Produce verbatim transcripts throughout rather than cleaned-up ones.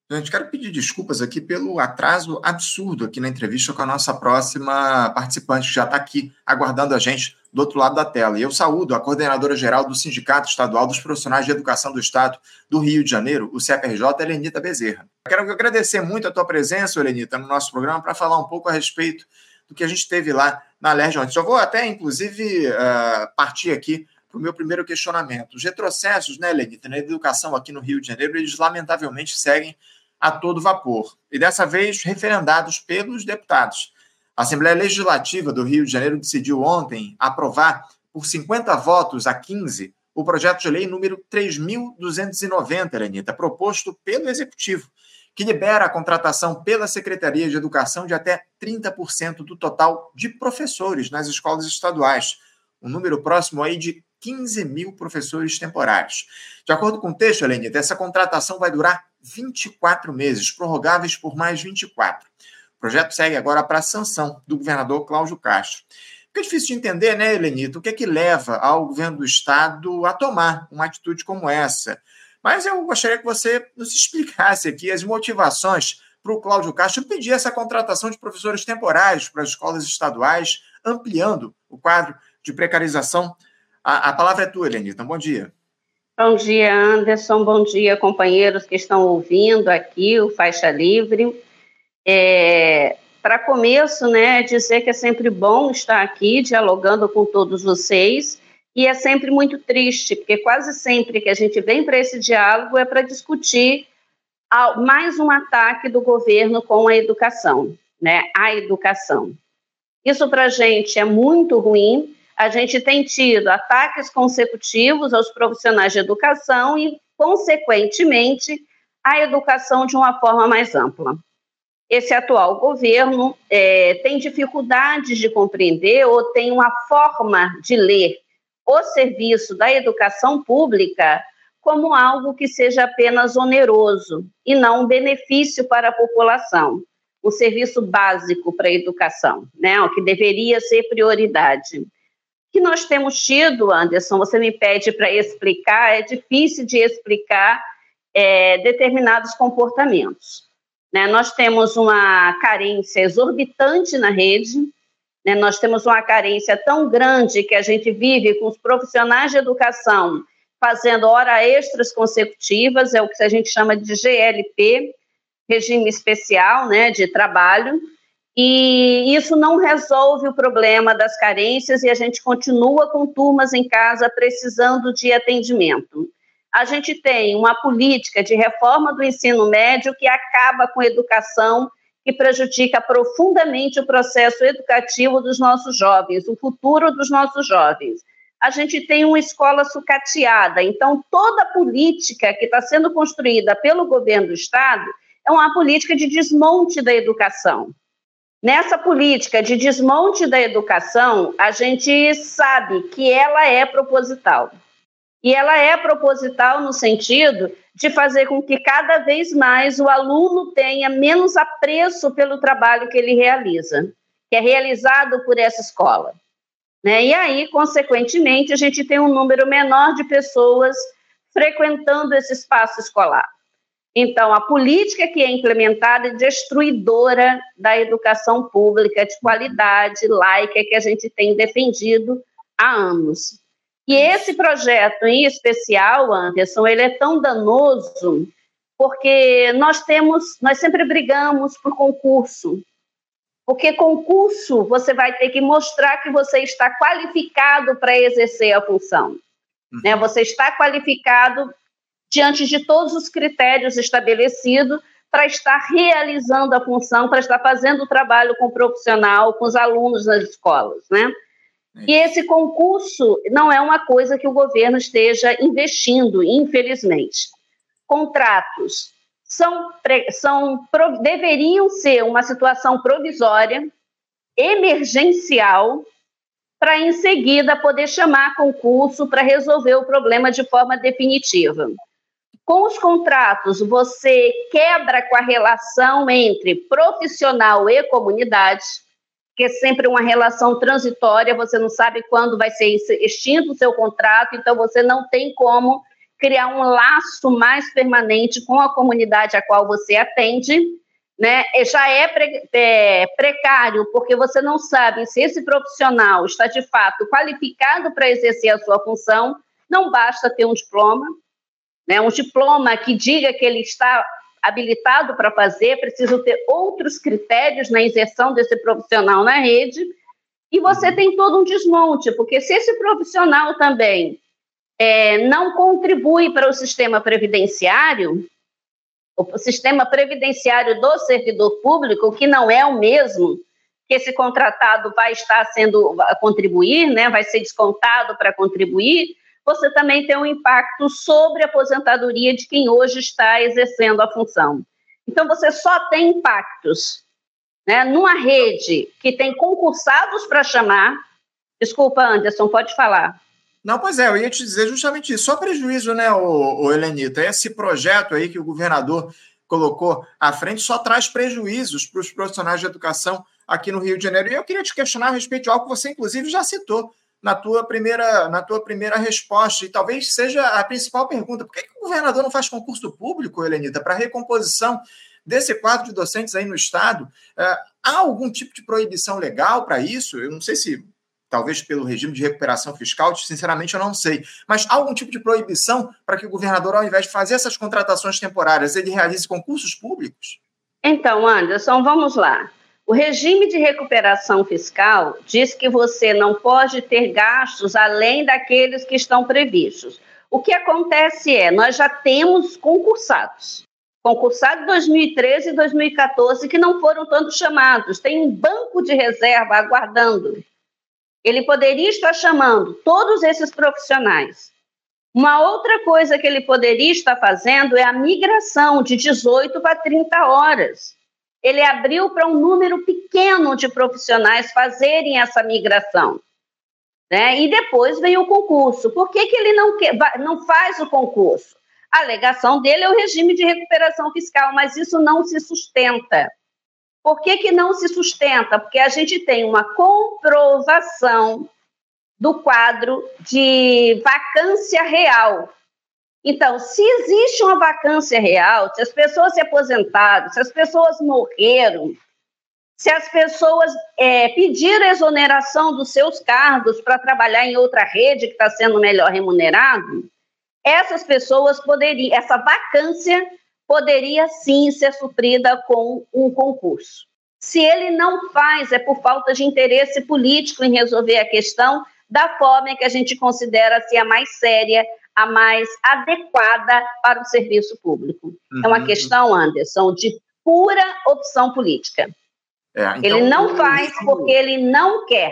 Gente, quero pedir desculpas aqui pelo atraso absurdo aqui na entrevista com a nossa próxima participante, que já está aqui aguardando a gente do outro lado da tela. E eu saúdo a coordenadora-geral do Sindicato Estadual dos Profissionais de Educação do Estado do Rio de Janeiro, o C E P R J, Helenita Bezerra. Quero agradecer muito a tua presença, Helenita, no nosso programa, para falar um pouco a respeito do que a gente teve lá na Alerj ontem. Já vou até, inclusive, uh, partir aqui para o meu primeiro questionamento. Os retrocessos, né, Helenita, na educação aqui no Rio de Janeiro, eles lamentavelmente seguem a todo vapor, e dessa vez referendados pelos deputados. A Assembleia Legislativa do Rio de Janeiro decidiu ontem aprovar, por cinquenta votos a quinze, o projeto de lei número três mil duzentos e noventa, Helenita, proposto pelo Executivo, que libera a contratação pela Secretaria de Educação de até trinta por cento do total de professores nas escolas estaduais, um número próximo aí de quinze mil professores temporários. De acordo com o texto, Helenita, essa contratação vai durar vinte e quatro meses, prorrogáveis por mais vinte e quatro. O projeto segue agora para a sanção do governador Cláudio Castro. Fica difícil de entender, né, Helenita, o que é que leva ao governo do Estado a tomar uma atitude como essa. Mas eu gostaria que você nos explicasse aqui as motivações para o Cláudio Castro pedir essa contratação de professores temporários para as escolas estaduais, ampliando o quadro de precarização. A, a palavra é tua, Helenita. Bom dia. Bom dia, Anderson. Bom dia, companheiros que estão ouvindo aqui o Faixa Livre. É, para começo, né, dizer que é sempre bom estar aqui dialogando com todos vocês, e é sempre muito triste, porque quase sempre que a gente vem para esse diálogo é para discutir mais um ataque do governo com a educação, né, a educação. Isso para a gente é muito ruim. A gente tem tido ataques consecutivos aos profissionais de educação e, consequentemente, à educação de uma forma mais ampla. Esse atual governo é, tem dificuldades de compreender ou tem uma forma de ler o serviço da educação pública como algo que seja apenas oneroso e não um benefício para a população, um serviço básico para a educação, né, o que deveria ser prioridade. Que nós temos tido, Anderson, você me pede para explicar, é difícil de explicar é, determinados comportamentos. Né? Nós temos uma carência exorbitante na rede, né? Nós temos uma carência tão grande que a gente vive com os profissionais de educação fazendo horas extras consecutivas, é o que a gente chama de G L P, regime especial, né, de trabalho, e isso não resolve o problema das carências e a gente continua com turmas em casa precisando de atendimento. A gente tem uma política de reforma do ensino médio que acaba com a educação, que prejudica profundamente o processo educativo dos nossos jovens, o futuro dos nossos jovens. A gente tem uma escola sucateada, então toda a política que está sendo construída pelo governo do Estado é uma política de desmonte da educação. Nessa política de desmonte da educação, a gente sabe que ela é proposital. E ela é proposital no sentido de fazer com que cada vez mais o aluno tenha menos apreço pelo trabalho que ele realiza, que é realizado por essa escola. Né? E aí, consequentemente, a gente tem um número menor de pessoas frequentando esse espaço escolar. Então, a política que é implementada é destruidora da educação pública de qualidade, laica, que a gente tem defendido há anos. E esse projeto, em especial, Anderson, ele é tão danoso porque nós temos, nós sempre brigamos por concurso. Porque concurso, você vai ter que mostrar que você está qualificado para exercer a função. Uhum. Né? Você está qualificado diante de todos os critérios estabelecidos para estar realizando a função, para estar fazendo o trabalho com o profissional, com os alunos nas escolas, né? E esse concurso não é uma coisa que o governo esteja investindo, infelizmente. Contratos são, são, deveriam ser uma situação provisória, emergencial, para em seguida poder chamar concurso para resolver o problema de forma definitiva. Com os contratos, você quebra com a relação entre profissional e comunidade, que é sempre uma relação transitória, você não sabe quando vai ser extinto o seu contrato, então você não tem como criar um laço mais permanente com a comunidade a qual você atende, né? Já é, pre, é precário, porque você não sabe se esse profissional está, de fato, qualificado para exercer a sua função. Não basta ter um diploma, né? Um diploma que diga que ele está habilitado para fazer, precisa ter outros critérios na inserção desse profissional na rede, e você tem todo um desmonte, porque se esse profissional também é, não contribui para o sistema previdenciário, o sistema previdenciário do servidor público, que não é o mesmo que esse contratado vai estar sendo a contribuir, né, vai ser descontado para contribuir, você também tem um impacto sobre a aposentadoria de quem hoje está exercendo a função. Então, você só tem impactos, né, numa rede que tem concursados para chamar. Desculpa, Anderson, pode falar. Não, pois é, eu ia te dizer justamente isso. Só prejuízo, né, ô, ô Helenita? Esse projeto aí que o governador colocou à frente só traz prejuízos para os profissionais de educação aqui no Rio de Janeiro. E eu queria te questionar a respeito de algo que você, inclusive, já citou na tua primeira, na tua primeira resposta, e talvez seja a principal pergunta. Por que, que o governador não faz concurso público, Helenita, para recomposição desse quadro de docentes aí no Estado? É, há algum tipo de proibição legal para isso? Eu não sei se, talvez pelo regime de recuperação fiscal, sinceramente eu não sei, mas há algum tipo de proibição para que o governador, ao invés de fazer essas contratações temporárias, ele realize concursos públicos? Então, Anderson, vamos lá. O regime de recuperação fiscal diz que você não pode ter gastos além daqueles que estão previstos. O que acontece é, nós já temos concursados. Concursados dois mil e treze e dois mil e quatorze que não foram tanto chamados. Tem um banco de reserva aguardando. Ele poderia estar chamando todos esses profissionais. Uma outra coisa que ele poderia estar fazendo é a migração de dezoito para trinta horas. Ele abriu para um número pequeno de profissionais fazerem essa migração, né? E depois veio o concurso. Por que, que ele não, quer, não faz o concurso? A alegação dele é o regime de recuperação fiscal, mas isso não se sustenta. Por que, que não se sustenta? Porque a gente tem uma comprovação do quadro de vacância real. Então, se existe uma vacância real, se as pessoas se aposentaram, se as pessoas morreram, se as pessoas é, pediram exoneração dos seus cargos para trabalhar em outra rede que está sendo melhor remunerado, essas pessoas poderiam, essa vacância poderia sim ser suprida com um concurso. Se ele não faz, é por falta de interesse político em resolver a questão da forma que a gente considera ser a mais séria, a mais adequada para o serviço público. Uhum. É uma questão, Anderson, de pura opção política. É, então, ele não faz regime, porque ele não quer.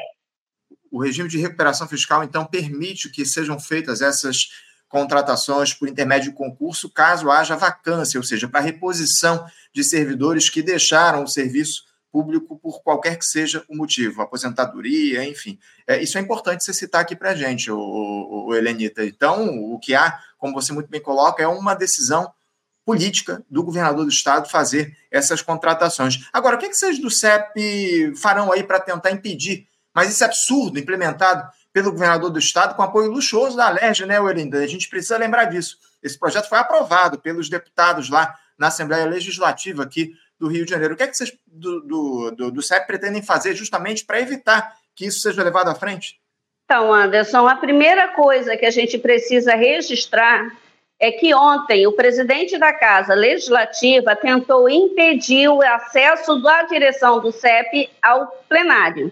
O regime de recuperação fiscal, então, permite que sejam feitas essas contratações por intermédio de concurso, caso haja vacância, ou seja, para reposição de servidores que deixaram o serviço público por qualquer que seja o motivo, aposentadoria, enfim. É, isso é importante você citar aqui para a gente, o, o, o Helenita. Então, o que há, como você muito bem coloca, é uma decisão política do governador do estado fazer essas contratações. Agora, o que, é que vocês do C E P farão aí para tentar impedir, mas esse absurdo implementado pelo governador do estado com apoio luxuoso da Alerj, né, Helenita? A gente precisa lembrar disso. Esse projeto foi aprovado pelos deputados lá na Assembleia Legislativa aqui do Rio de Janeiro. O que é que vocês do, do, do, do C E P pretendem fazer justamente para evitar que isso seja levado à frente? Então, Anderson, a primeira coisa que a gente precisa registrar é que ontem o presidente da Casa Legislativa tentou impedir o acesso da direção do C E P ao plenário.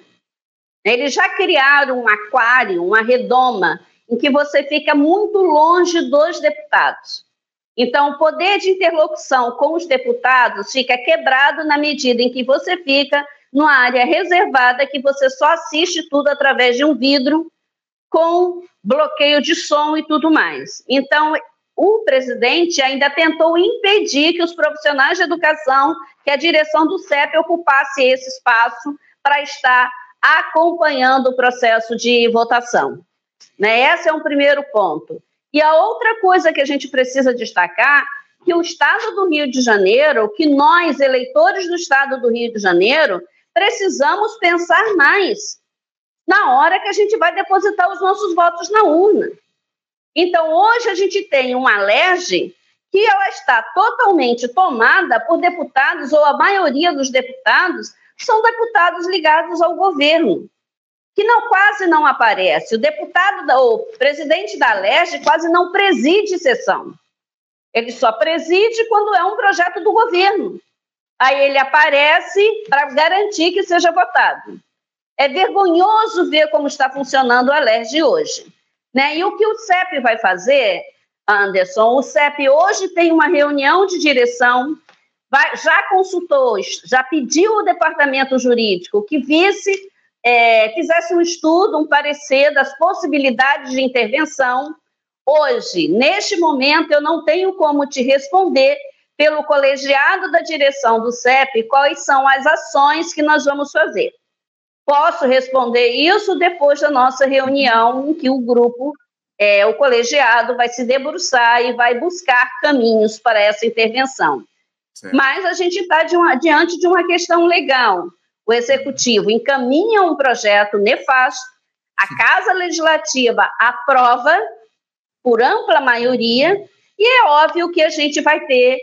Eles já criaram um aquário, uma redoma, em que você fica muito longe dos deputados. Então, o poder de interlocução com os deputados fica quebrado na medida em que você fica numa área reservada que você só assiste tudo através de um vidro com bloqueio de som e tudo mais. Então, o presidente ainda tentou impedir que os profissionais de educação, que a direção do C E P ocupasse esse espaço para estar acompanhando o processo de votação. Né? Esse é um primeiro ponto. E a outra coisa que a gente precisa destacar, que o Estado do Rio de Janeiro, que nós, eleitores do Estado do Rio de Janeiro, precisamos pensar mais na hora que a gente vai depositar os nossos votos na urna. Então, hoje a gente tem uma Alerj que ela está totalmente tomada por deputados, ou a maioria dos deputados são deputados ligados ao governo, que não, quase não aparece. O deputado, o presidente da Alerj quase não preside sessão. Ele só preside quando é um projeto do governo. Aí ele aparece para garantir que seja votado. É vergonhoso ver como está funcionando a Alerj hoje, né? E o que o C E P vai fazer, Anderson? O C E P hoje tem uma reunião de direção, vai, já consultou, já pediu ao departamento jurídico que visse, é, fizesse um estudo, um parecer das possibilidades de intervenção. Hoje, neste momento, eu não tenho como te responder pelo colegiado da direção do C E P quais são as ações que nós vamos fazer. Posso responder isso depois da nossa reunião, em que o grupo, é, o colegiado, vai se debruçar e vai buscar caminhos para essa intervenção. Certo. Mas a gente está diante de uma questão legal. O Executivo encaminha um projeto nefasto, a Casa Legislativa aprova por ampla maioria, e é óbvio que a gente vai ter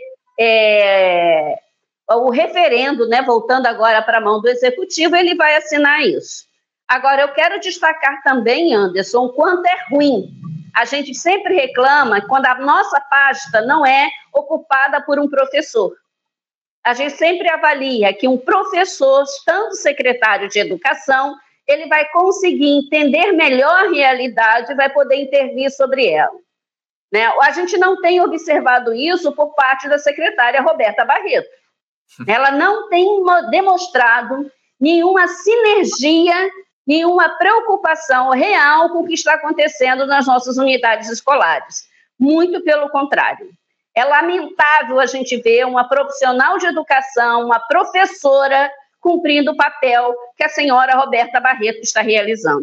é, o referendo, né, voltando agora para a mão do Executivo, ele vai assinar isso. Agora, eu quero destacar também, Anderson, o quanto é ruim. A gente sempre reclama quando a nossa pasta não é ocupada por um professor. A gente sempre avalia que um professor, estando secretário de Educação, ele vai conseguir entender melhor a realidade e vai poder intervir sobre ela. Né? A gente não tem observado isso por parte da secretária Roberta Barreto. Ela não tem demonstrado nenhuma sinergia, nenhuma preocupação real com o que está acontecendo nas nossas unidades escolares. Muito pelo contrário. É lamentável a gente ver uma profissional de educação, uma professora, cumprindo o papel que a senhora Roberta Barreto está realizando.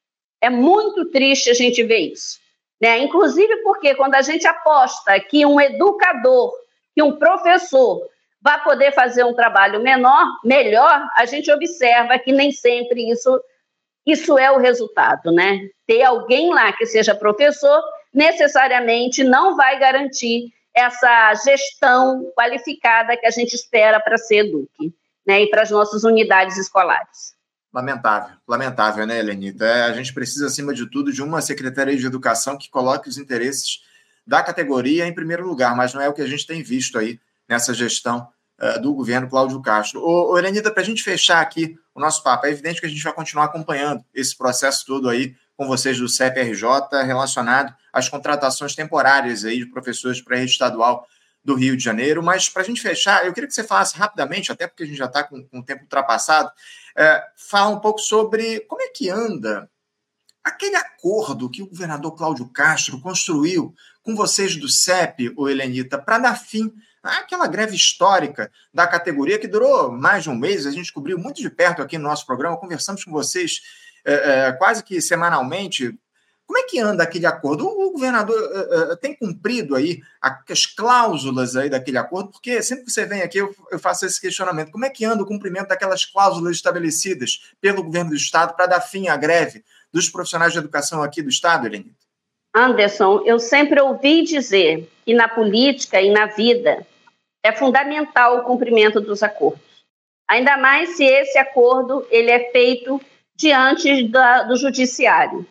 É muito triste a gente ver isso, né? Inclusive porque quando a gente aposta que um educador, que um professor vai poder fazer um trabalho menor, melhor, a gente observa que nem sempre isso, isso é o resultado, né? Ter alguém lá que seja professor necessariamente não vai garantir essa gestão qualificada que a gente espera para ser Eduque, né, e para as nossas unidades escolares. Lamentável, lamentável, né, Helenita? É, a gente precisa, acima de tudo, de uma Secretaria de Educação que coloque os interesses da categoria em primeiro lugar, mas não é o que a gente tem visto aí nessa gestão uh, do governo Cláudio Castro. Ô, ô Helenita, para a gente fechar aqui o nosso papo, é evidente que a gente vai continuar acompanhando esse processo todo aí com vocês do C E P R J relacionado às contratações temporárias aí de professores para a rede estadual do Rio de Janeiro, mas para a gente fechar, eu queria que você falasse rapidamente, até porque a gente já está com, com o tempo ultrapassado, é, falar um pouco sobre como é que anda aquele acordo que o governador Cláudio Castro construiu com vocês do C E P, ô Helenita, para dar fim àquela greve histórica da categoria que durou mais de um mês. A gente cobriu muito de perto aqui no nosso programa, conversamos com vocês é, é, quase que semanalmente. Como é que anda aquele acordo? O governador uh, uh, tem cumprido aí as cláusulas aí daquele acordo? Porque sempre que você vem aqui eu, eu faço esse questionamento. Como é que anda o cumprimento daquelas cláusulas estabelecidas pelo governo do Estado para dar fim à greve dos profissionais de educação aqui do Estado, Helenita? Anderson, eu sempre ouvi dizer que na política e na vida é fundamental o cumprimento dos acordos. Ainda mais se esse acordo ele é feito diante da, do judiciário.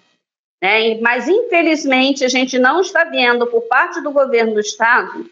É, mas, infelizmente, a gente não está vendo, por parte do governo do Estado,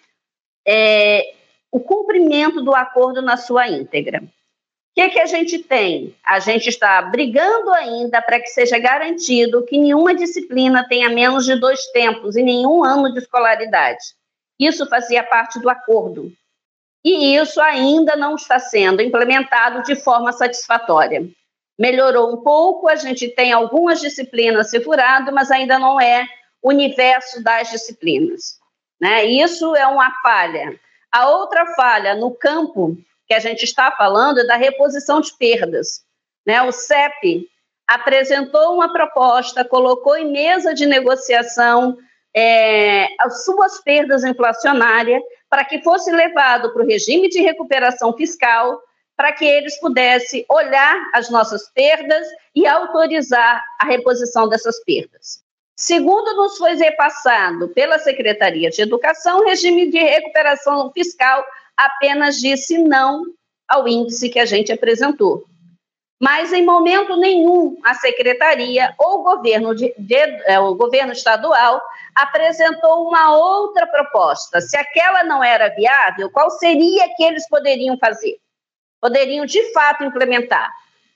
é, o cumprimento do acordo na sua íntegra. O que, que a gente tem? A gente está brigando ainda para que seja garantido que nenhuma disciplina tenha menos de dois tempos e nenhum ano de escolaridade. Isso fazia parte do acordo. E isso ainda não está sendo implementado de forma satisfatória. Melhorou um pouco, a gente tem algumas disciplinas segurado, mas ainda não é o universo das disciplinas, né? Isso é uma falha. A outra falha no campo que a gente está falando é da reposição de perdas, né? O C E P apresentou uma proposta, colocou em mesa de negociação é, as suas perdas inflacionárias para que fosse levado para o regime de recuperação fiscal, para que eles pudessem olhar as nossas perdas e autorizar a reposição dessas perdas. Segundo nos foi repassado pela Secretaria de Educação, o regime de recuperação fiscal apenas disse não ao índice que a gente apresentou. Mas, em momento nenhum, a Secretaria ou o governo, de, de, é, o governo estadual apresentou uma outra proposta. Se aquela não era viável, qual seria que eles poderiam fazer? Poderiam, de fato, implementar.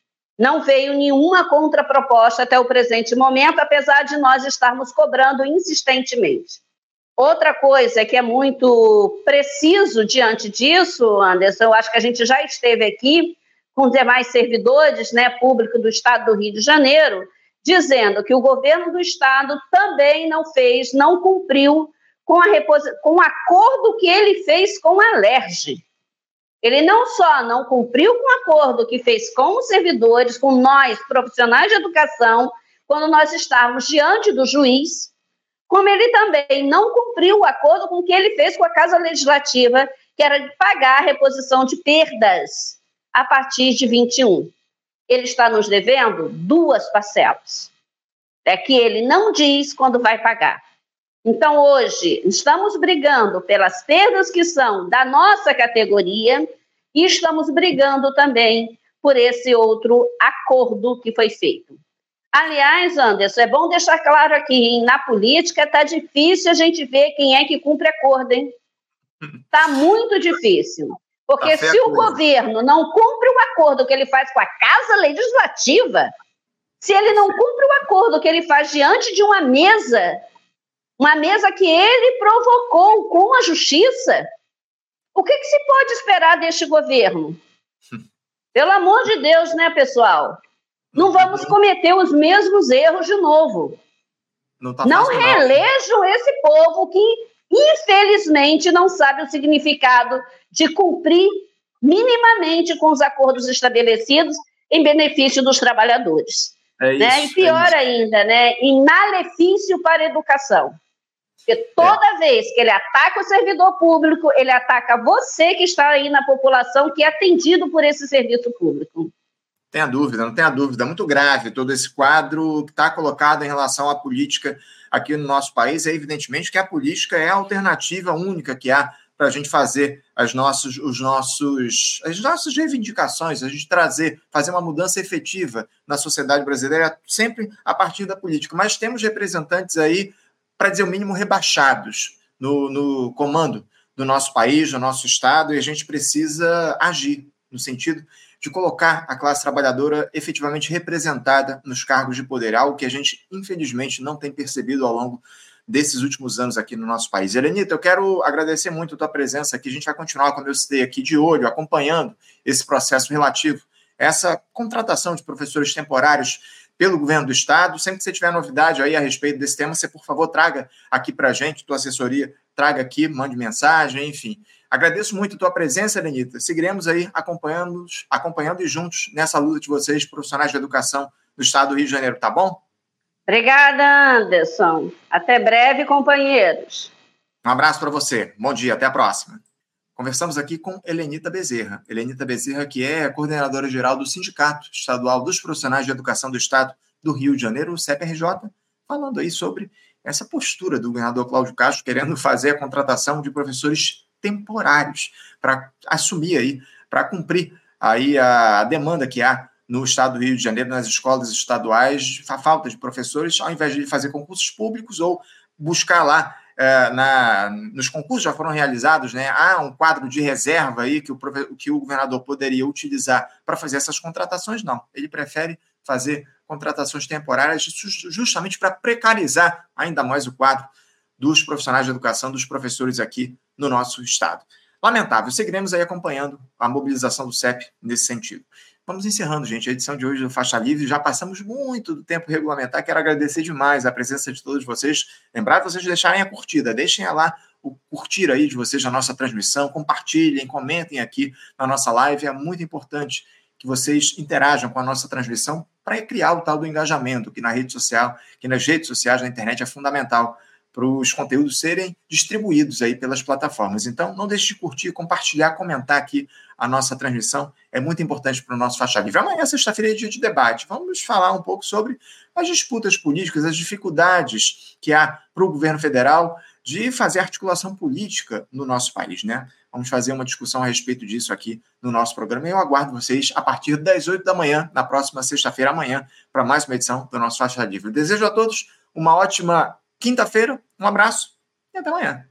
Não veio nenhuma contraproposta até o presente momento, apesar de nós estarmos cobrando insistentemente. Outra coisa que é muito preciso diante disso, Anderson, eu acho que a gente já esteve aqui com os demais servidores, né, público do Estado do Rio de Janeiro, dizendo que o governo do Estado também não fez, não cumpriu com, a repos... com o acordo que ele fez com a Alerj. Ele não só não cumpriu com o acordo que fez com os servidores, com nós, profissionais de educação, quando nós estávamos diante do juiz, como ele também não cumpriu o acordo com o que ele fez com a Casa Legislativa, que era de pagar a reposição de perdas a partir de vinte e um. Ele está nos devendo duas parcelas. É que ele não diz quando vai pagar. Então, hoje, estamos brigando pelas perdas que são da nossa categoria e estamos brigando também por esse outro acordo que foi feito. Aliás, Anderson, é bom deixar claro aqui, hein? Na política está difícil a gente ver quem é que cumpre acordo, hein? Está muito difícil. Porque tá se o coisa. governo não cumpre o acordo que ele faz com a Casa Legislativa, se ele não cumpre o acordo que ele faz diante de uma mesa, uma mesa que ele provocou com a Justiça, o que, que se pode esperar deste governo? Pelo amor de Deus, né, pessoal? Não vamos cometer os mesmos erros de novo. Não, tá não reelejam esse povo que, infelizmente, não sabe o significado de cumprir minimamente com os acordos estabelecidos em benefício dos trabalhadores. É isso, né? E pior é ainda, né? Em malefício para a educação. Porque toda é. vez que ele ataca o servidor público, ele ataca você que está aí na população que é atendido por esse serviço público. Tenha dúvida, não tenha dúvida. É muito grave todo esse quadro que está colocado em relação à política aqui no nosso país. É evidentemente que a política é a alternativa única que há para a gente fazer as, nossos, os nossos, as nossas reivindicações, a gente trazer, fazer uma mudança efetiva na sociedade brasileira, sempre a partir da política. Mas temos representantes aí, para dizer o mínimo, rebaixados no, no comando do nosso país, do nosso Estado, e a gente precisa agir no sentido de colocar a classe trabalhadora efetivamente representada nos cargos de poder, algo que a gente, infelizmente, não tem percebido ao longo desses últimos anos aqui no nosso país. Helenita, eu quero agradecer muito a tua presença aqui. A gente vai continuar, como eu citei aqui, de olho, acompanhando esse processo relativo a essa contratação de professores temporários pelo governo do Estado. Sempre que você tiver novidade aí a respeito desse tema, você, por favor, traga aqui para a gente, tua assessoria, traga aqui, mande mensagem, enfim. Agradeço muito a tua presença, Helenita. Seguiremos aí acompanhando, acompanhando e juntos nessa luta de vocês, profissionais de educação do Estado do Rio de Janeiro, tá bom? Obrigada, Anderson. Até breve, companheiros. Um abraço para você. Bom dia, até a próxima. Conversamos aqui com Helenita Bezerra. Helenita Bezerra, que é a coordenadora geral do Sindicato Estadual dos Profissionais de Educação do Estado do Rio de Janeiro, o C E P R J, falando aí sobre essa postura do governador Cláudio Castro querendo fazer a contratação de professores temporários para assumir aí, para cumprir aí a demanda que há no Estado do Rio de Janeiro, nas escolas estaduais, a falta de professores, ao invés de fazer concursos públicos ou buscar lá é, na, nos concursos já foram realizados, né? Há um quadro de reserva aí que o, que o governador poderia utilizar para fazer essas contratações, não. Ele prefere fazer contratações temporárias justamente para precarizar ainda mais o quadro dos profissionais de educação, dos professores aqui no nosso Estado. Lamentável. Seguiremos aí acompanhando a mobilização do C E P nesse sentido. Vamos encerrando, gente, a edição de hoje do Faixa Livre. Já passamos muito do tempo regulamentar. Quero agradecer demais a presença de todos vocês. Lembrar de vocês deixarem a curtida. Deixem lá o curtir aí de vocês na nossa transmissão. Compartilhem, comentem aqui na nossa live. É muito importante que vocês interajam com a nossa transmissão para criar o tal do engajamento, que na rede social, que nas redes sociais, na internet, é fundamental para os conteúdos serem distribuídos aí pelas plataformas. Então, não deixe de curtir, compartilhar, comentar aqui a nossa transmissão. É muito importante para o nosso Faixa Livre. Amanhã, sexta-feira, é dia de debate. Vamos falar um pouco sobre as disputas políticas, as dificuldades que há para o governo federal de fazer articulação política no nosso país, né? Vamos fazer uma discussão a respeito disso aqui no nosso programa. E eu aguardo vocês a partir das oito da manhã, na próxima sexta-feira, amanhã, para mais uma edição do nosso Faixa Livre. Eu desejo a todos uma ótima quinta-feira, um abraço e até amanhã.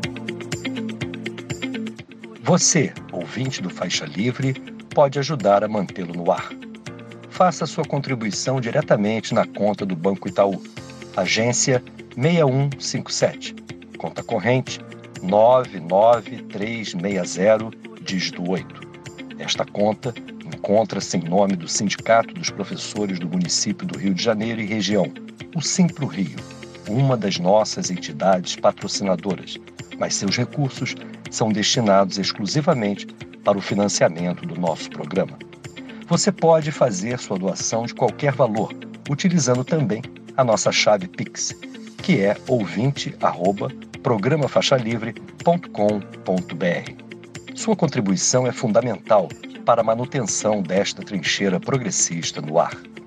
Você, ouvinte do Faixa Livre, pode ajudar a mantê-lo no ar. Faça sua contribuição diretamente na conta do Banco Itaú, agência seis um cinco sete, conta corrente nove nove três seis zero, dígito oito. Esta conta encontra-se em nome do Sindicato dos Professores do Município do Rio de Janeiro e região, o Simpro Rio, uma das nossas entidades patrocinadoras, mas seus recursos são destinados exclusivamente para o financiamento do nosso programa. Você pode fazer sua doação de qualquer valor, utilizando também a nossa chave Pix, que é ouvinte arroba programa faixa livre ponto com ponto br. Sua contribuição é fundamental para a manutenção desta trincheira progressista no ar.